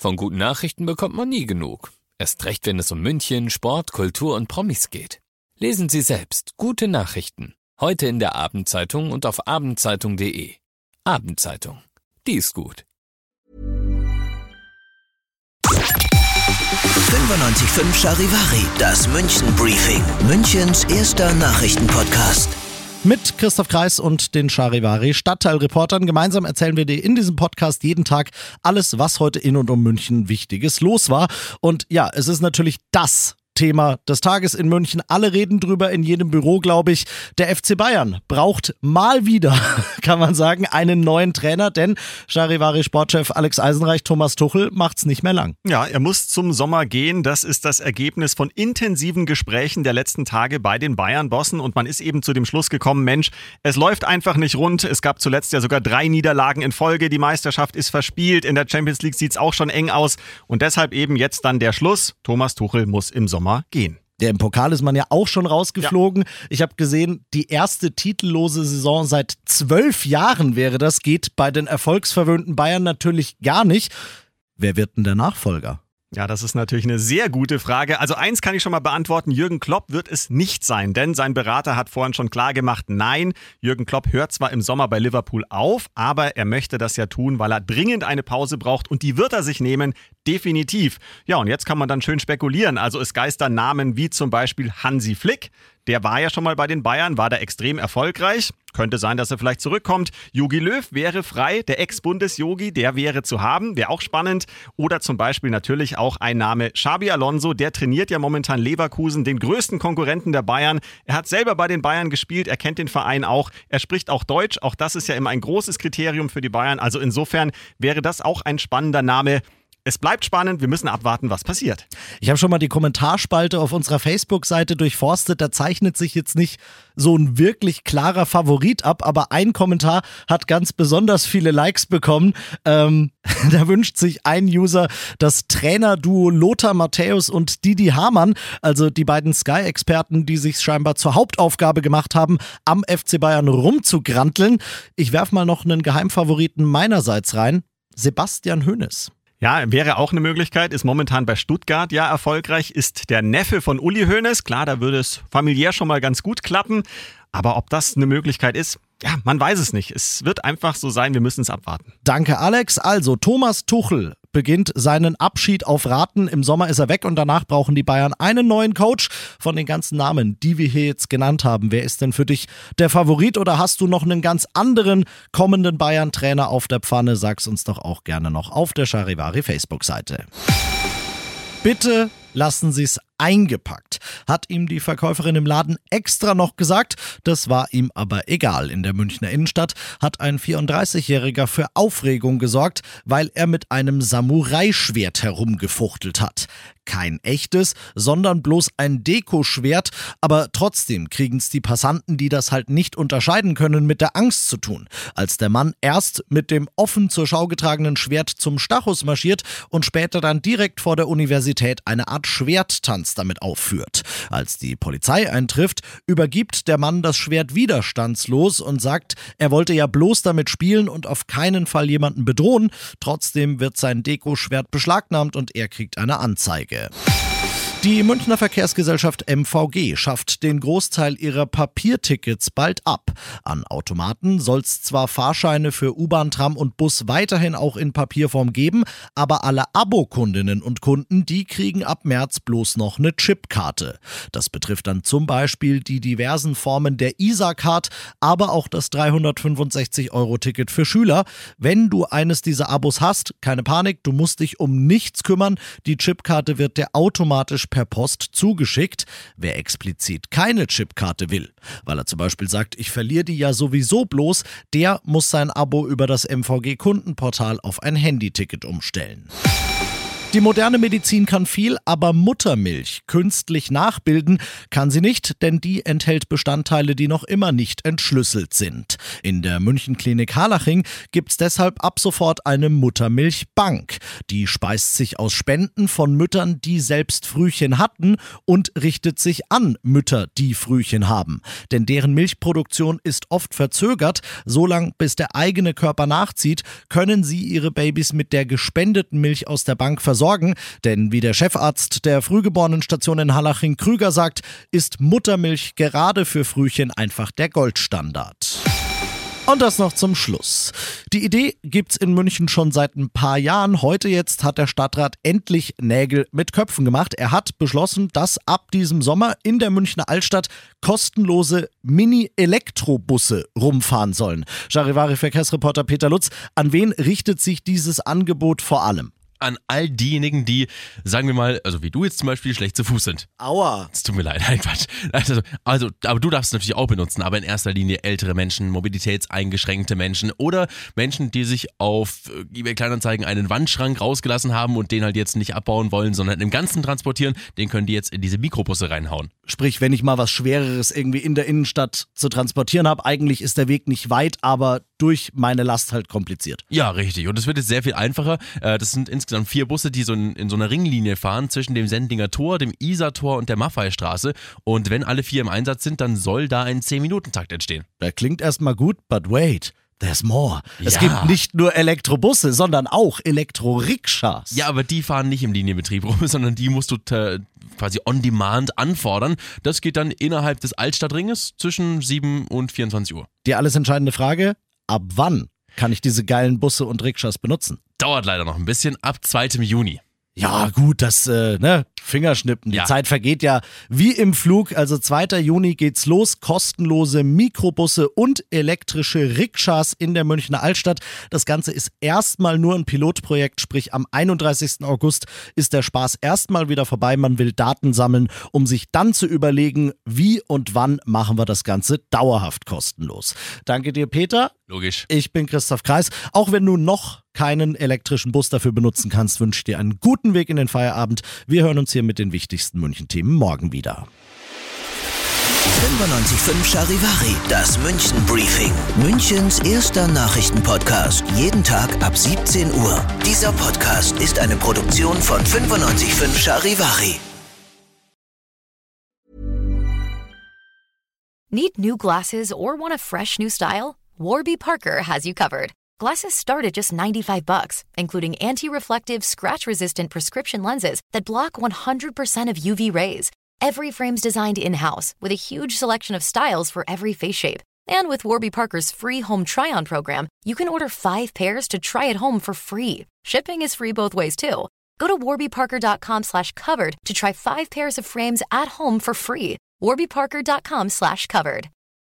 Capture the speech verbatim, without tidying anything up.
Von guten Nachrichten bekommt man nie genug. Erst recht, wenn es um München, Sport, Kultur und Promis geht. Lesen Sie selbst gute Nachrichten. Heute in der Abendzeitung und auf abendzeitung punkt de. Abendzeitung. Die ist gut. fünfundneunzig Komma fünf Charivari, das München Briefing. Münchens erster Nachrichtenpodcast. Mit Christoph Kreis und den Charivari Stadtteilreportern. Gemeinsam erzählen wir dir in diesem Podcast jeden Tag alles, was heute in und um München Wichtiges los war. Und ja, es ist natürlich das Thema des Tages in München. Alle reden drüber in jedem Büro, glaube ich. Der F C Bayern braucht mal wieder, kann man sagen, einen neuen Trainer, denn Charivari-Sportchef Alex Eisenreich, Thomas Tuchel, macht's nicht mehr lang. Ja, er muss zum Sommer gehen. Das ist das Ergebnis von intensiven Gesprächen der letzten Tage bei den Bayern-Bossen und man ist eben zu dem Schluss gekommen, Mensch, es läuft einfach nicht rund. Es gab zuletzt ja sogar drei Niederlagen in Folge. Die Meisterschaft ist verspielt. In der Champions League sieht's auch schon eng aus und deshalb eben jetzt dann der Schluss. Thomas Tuchel muss im Sommer gehen. Ja, im Pokal ist man ja auch schon rausgeflogen. Ja. Ich habe gesehen, die erste titellose Saison seit zwölf Jahren wäre das. Geht bei den erfolgsverwöhnten Bayern natürlich gar nicht. Wer wird denn der Nachfolger? Ja, das ist natürlich eine sehr gute Frage. Also eins kann ich schon mal beantworten, Jürgen Klopp wird es nicht sein, denn sein Berater hat vorhin schon klar gemacht, nein, Jürgen Klopp hört zwar im Sommer bei Liverpool auf, aber er möchte das ja tun, weil er dringend eine Pause braucht und die wird er sich nehmen, definitiv. Ja, und jetzt kann man dann schön spekulieren. Also es geistern Namen wie zum Beispiel Hansi Flick. Der war ja schon mal bei den Bayern, war da extrem erfolgreich. Könnte sein, dass er vielleicht zurückkommt. Jogi Löw wäre frei, der Ex-Bundes-Yogi, der wäre zu haben, wäre auch spannend. Oder zum Beispiel natürlich auch ein Name, Xabi Alonso, der trainiert ja momentan Leverkusen, den größten Konkurrenten der Bayern. Er hat selber bei den Bayern gespielt, er kennt den Verein auch, er spricht auch Deutsch. Auch das ist ja immer ein großes Kriterium für die Bayern. Also insofern wäre das auch ein spannender Name. Es bleibt spannend, wir müssen abwarten, was passiert. Ich habe schon mal die Kommentarspalte auf unserer Facebook-Seite durchforstet, da zeichnet sich jetzt nicht so ein wirklich klarer Favorit ab, aber ein Kommentar hat ganz besonders viele Likes bekommen. Ähm, da wünscht sich ein User das Trainerduo Lothar Matthäus und Didi Hamann, also die beiden Sky-Experten, die sich scheinbar zur Hauptaufgabe gemacht haben, am F C Bayern rumzugranteln. Ich werfe mal noch einen Geheimfavoriten meinerseits rein, Sebastian Hoeneß. Ja, wäre auch eine Möglichkeit, ist momentan bei Stuttgart ja erfolgreich, ist der Neffe von Uli Hoeneß. Klar, da würde es familiär schon mal ganz gut klappen, aber ob das eine Möglichkeit ist, ja, man weiß es nicht. Es wird einfach so sein, wir müssen es abwarten. Danke, Alex. Also, Thomas Tuchel beginnt seinen Abschied auf Raten. Im Sommer ist er weg und danach brauchen die Bayern einen neuen Coach. Von den ganzen Namen, die wir hier jetzt genannt haben, wer ist denn für dich der Favorit oder hast du noch einen ganz anderen kommenden Bayern-Trainer auf der Pfanne? Sag's uns doch auch gerne noch auf der Charivari Facebook-Seite. Bitte lassen Sie es eingepackt, hat ihm die Verkäuferin im Laden extra noch gesagt. Das war ihm aber egal. In der Münchner Innenstadt hat ein vierunddreißigjähriger für Aufregung gesorgt, weil er mit einem Samurai-Schwert herumgefuchtelt hat. Kein echtes, sondern bloß ein Dekoschwert, aber trotzdem kriegen es die Passanten, die das halt nicht unterscheiden können, mit der Angst zu tun. Als der Mann erst mit dem offen zur Schau getragenen Schwert zum Stachus marschiert und später dann direkt vor der Universität eine Art Schwerttanz damit aufführt. Als die Polizei eintrifft, übergibt der Mann das Schwert widerstandslos und sagt, er wollte ja bloß damit spielen und auf keinen Fall jemanden bedrohen. Trotzdem wird sein Dekoschwert beschlagnahmt und er kriegt eine Anzeige. Die Münchner Verkehrsgesellschaft M V G schafft den Großteil ihrer Papiertickets bald ab. An Automaten soll es zwar Fahrscheine für U-Bahn, Tram und Bus weiterhin auch in Papierform geben, aber alle Abo-Kundinnen und Kunden, die kriegen ab März bloß noch eine Chipkarte. Das betrifft dann zum Beispiel die diversen Formen der ISA-Card, aber auch das dreihundertfünfundsechzig Euro Ticket für Schüler. Wenn du eines dieser Abos hast, keine Panik, du musst dich um nichts kümmern. Die Chipkarte wird dir automatisch per Post zugeschickt. Wer explizit keine Chipkarte will, weil er zum Beispiel sagt, ich verliere die ja sowieso bloß, der muss sein Abo über das M V G-Kundenportal auf ein Handyticket umstellen. Die moderne Medizin kann viel, aber Muttermilch künstlich nachbilden kann sie nicht, denn die enthält Bestandteile, die noch immer nicht entschlüsselt sind. In der Münchenklinik Harlaching gibt's deshalb ab sofort eine Muttermilchbank. Die speist sich aus Spenden von Müttern, die selbst Frühchen hatten, und richtet sich an Mütter, die Frühchen haben. Denn deren Milchproduktion ist oft verzögert. Solange bis der eigene Körper nachzieht, können sie ihre Babys mit der gespendeten Milch aus der Bank versorgen. Denn wie der Chefarzt der Frühgeborenenstation in Harlaching Krüger sagt, ist Muttermilch gerade für Frühchen einfach der Goldstandard. Und das noch zum Schluss. Die Idee gibt's in München schon seit ein paar Jahren. Heute jetzt hat der Stadtrat endlich Nägel mit Köpfen gemacht. Er hat beschlossen, dass ab diesem Sommer in der Münchner Altstadt kostenlose Mini-Elektrobusse rumfahren sollen. Charivari-Verkehrsreporter Peter Lutz, an wen richtet sich dieses Angebot vor allem? An all diejenigen, die, sagen wir mal, also wie du jetzt zum Beispiel, schlecht zu Fuß sind. Aua. Es tut mir leid, nein, Quatsch. Also, also, aber du darfst es natürlich auch benutzen, aber in erster Linie ältere Menschen, mobilitätseingeschränkte Menschen oder Menschen, die sich auf eBay Kleinanzeigen einen Wandschrank rausgelassen haben und den halt jetzt nicht abbauen wollen, sondern im Ganzen transportieren, den können die jetzt in diese Mikrobusse reinhauen. Sprich, wenn ich mal was Schwereres irgendwie in der Innenstadt zu transportieren habe, eigentlich ist der Weg nicht weit, aber durch meine Last halt kompliziert. Ja, richtig. Und es wird jetzt sehr viel einfacher. Das sind insgesamt vier Busse, die so in, in so einer Ringlinie fahren zwischen dem Sendinger Tor, dem Isartor und der Maffeistraße. Und wenn alle vier im Einsatz sind, dann soll da ein zehn-Minuten-Takt entstehen. Das klingt erstmal gut, but wait. There's more. Ja. Es gibt nicht nur Elektrobusse, sondern auch Elektro-Rikschas. Ja, aber die fahren nicht im Linienbetrieb rum, sondern die musst du äh, quasi on demand anfordern. Das geht dann innerhalb des Altstadtringes zwischen sieben und vierundzwanzig Uhr. Die alles entscheidende Frage, ab wann kann ich diese geilen Busse und Rikschas benutzen? Dauert leider noch ein bisschen, ab zweiten Juni. Ja gut, das, äh, ne, Fingerschnippen, die Ja. Zeit vergeht ja wie im Flug, also zweiter Juni geht's los, kostenlose Mikrobusse und elektrische Rikschas in der Münchner Altstadt. Das Ganze ist erstmal nur ein Pilotprojekt, sprich am einunddreißigsten August ist der Spaß erstmal wieder vorbei, man will Daten sammeln, um sich dann zu überlegen, wie und wann machen wir das Ganze dauerhaft kostenlos. Danke dir, Peter. Logisch. Ich bin Christoph Kreis. Auch wenn du noch keinen elektrischen Bus dafür benutzen kannst, wünsche ich dir einen guten Weg in den Feierabend. Wir hören uns hier mit den wichtigsten München-Themen morgen wieder. fünfundneunzig Komma fünf Charivari, das München Briefing. Münchens erster Nachrichtenpodcast. Jeden Tag ab siebzehn Uhr. Dieser Podcast ist eine Produktion von fünfundneunzig Komma fünf Charivari. Need new glasses or want a fresh new style? Warby Parker has you covered. Glasses start at just ninety-five bucks, including anti-reflective, scratch-resistant prescription lenses that block one hundred percent of U V rays. Every frame's designed in-house with a huge selection of styles for every face shape. And with Warby Parker's free home try-on program, you can order five pairs to try at home for free. Shipping is free both ways, too. Go to warbyparker.com slash covered to try five pairs of frames at home for free. warbyparker.com slash covered.